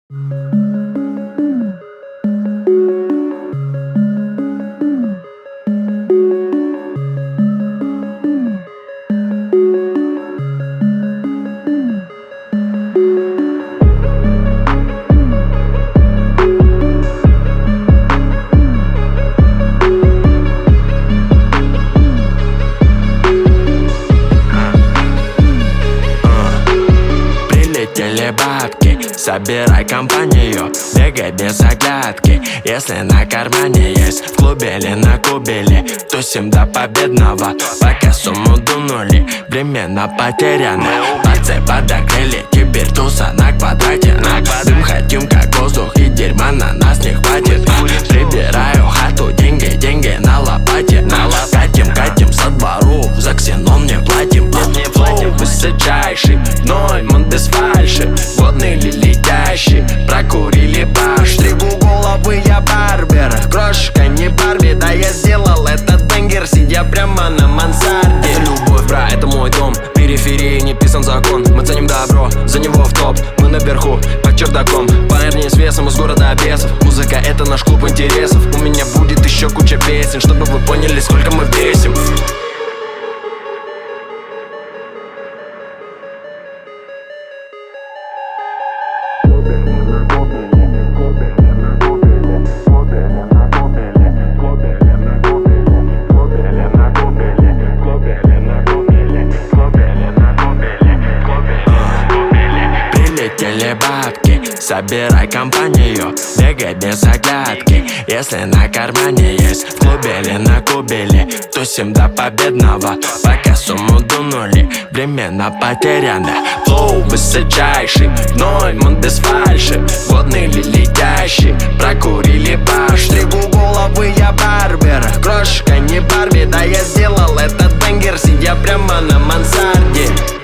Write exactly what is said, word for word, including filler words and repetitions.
Прилетели бабки, собирай компанию, бегай без оглядки. Если на кармане есть, в клубе или на кубеле, тусим до победного, пока сумму дунули, временно потеряны. Пальцы подогрели, теперь туса на квадрате. Дым хотим как воздух, и дерьма на нас не хватит. Прибираю хату, деньги, деньги на лопате. Катим, катим со двору, за ксенон не платим. Флоу высочайший, гной, мы без фальши. Водный или летящий, прокурили баш. Стригу головы, я барбер, крошка не Барби. Да я сделал этот бенгер, сидя прямо на мансарде. Это любовь, бра, это мой дом. В периферии не писан закон. Мы ценим добро, за него в топ. Мы наверху, под чердаком. Парни с весом из города бесов. Музыка — это наш клуб интересов. У меня будет еще куча песен, чтобы вы поняли, сколько мы весим. Прилетели бабки, собирай компанию, бегай без оглядки. Если на кармане есть, в клубе или на кубеле, тусим до победного, пока сумму дунули, временно потеряны. Флоу высочайший, гной, мы без фальши. Водный или летящий, прокурили баш. Стригу головы, я барбер, крошка не Барби. Да я сделал этот бенгер, сидя прямо на мансарде.